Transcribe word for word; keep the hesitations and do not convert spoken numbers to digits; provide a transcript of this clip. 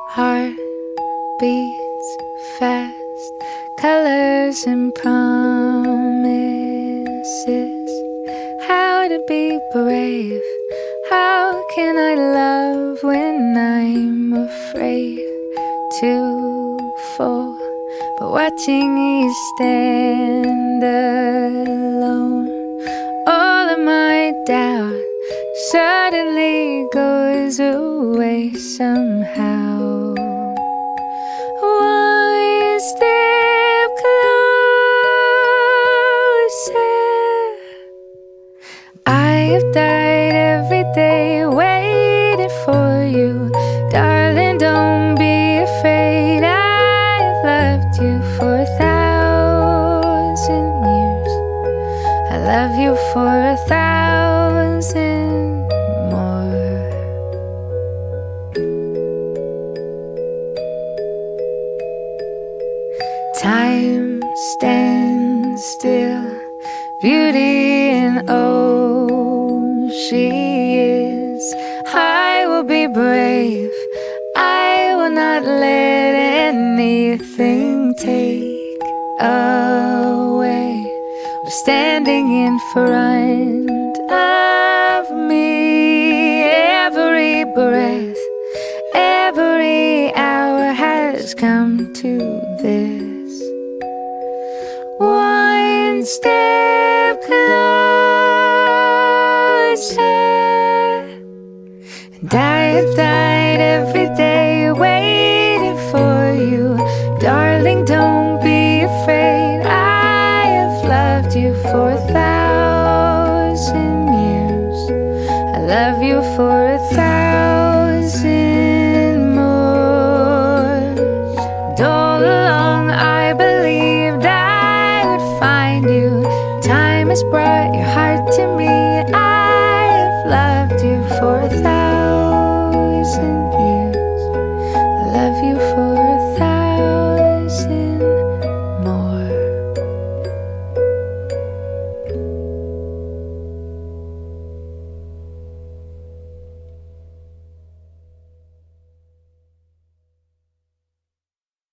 Heart beats fast, colors and promises. How to be brave? How can I love when I'm afraid to fall? But watching you stand alone, all of my doubt suddenly goes away somehow. One step closer. I have died every day waiting for you. Darling, don't be afraid. I have loved you for a thousand years. I love you for a thousand more. Time stands still, beauty and oh, she is. I will be brave, I will not let anything take away. We're standing in front of me. Every breath, every hour has come to this. One step closer. And I have died every day waiting for you. Darling, don't be afraid. I have loved you for a thousand years. I love you for a thousand more. And all along I believed I would find you. Time has brought your heart to me.